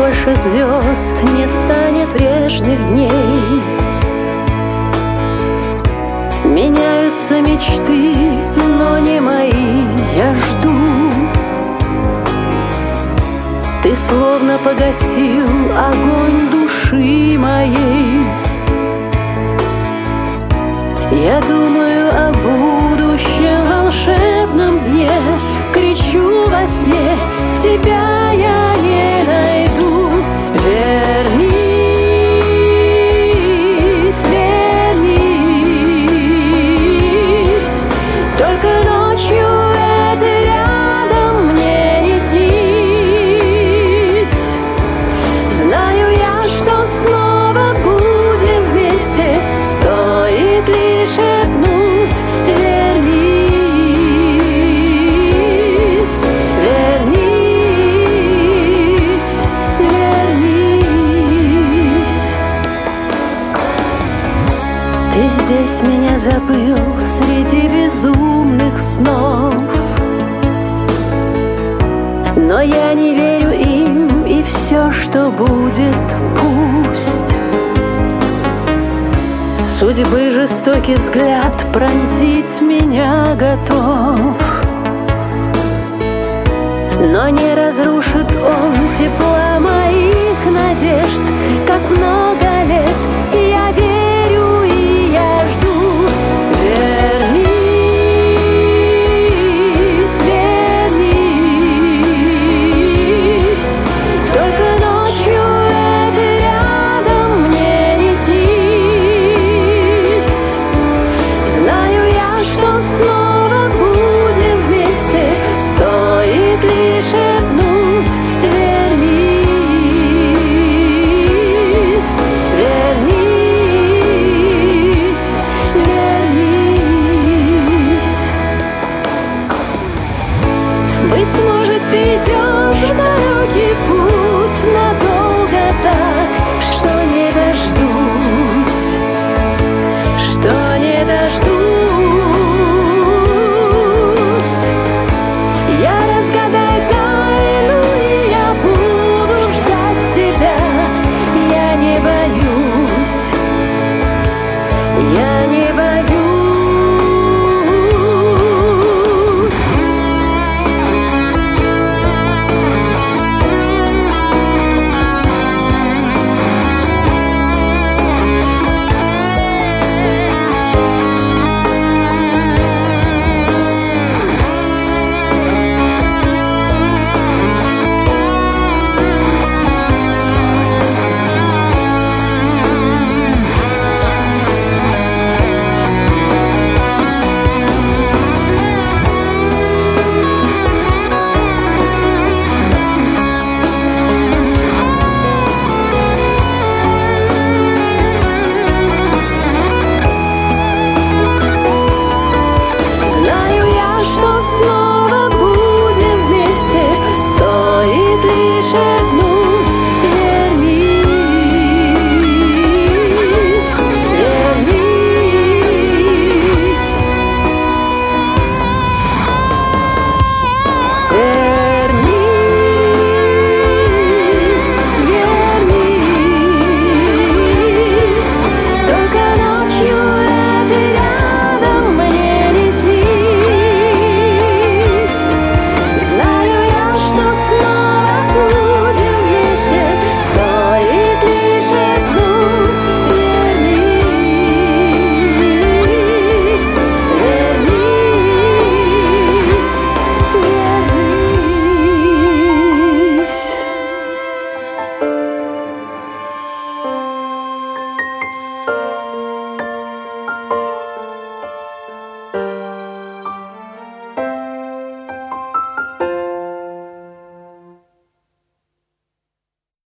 больше звезд, не станет прежних дней. Меняются мечты, но не мои, я жду. Ты словно погасил огонь души моей. Я думаю о будущем волшебном дне, кричу во сне, тебя я не найду. Вернись, вернись, только ночью это рядом мне не снись. Знаю я, что снова будем вместе, стоит лишь шепнуть: вернись, вернись, вернись. Ты здесь меня забыл среди безумных снов, но я не верю им, и все, что будет, пусть. Судьбы жестокий взгляд пронзить меня готов, но не разрушит он тепла моих надежд. Как много лет я верю и я жду. Вернись, вернись, только ночью это рядом мне не снись. Знаю я, что снова будем вместе, стоит лишь шепнуть: вернись, вернись, вернись. Быть может, ты идешь в далекий путь,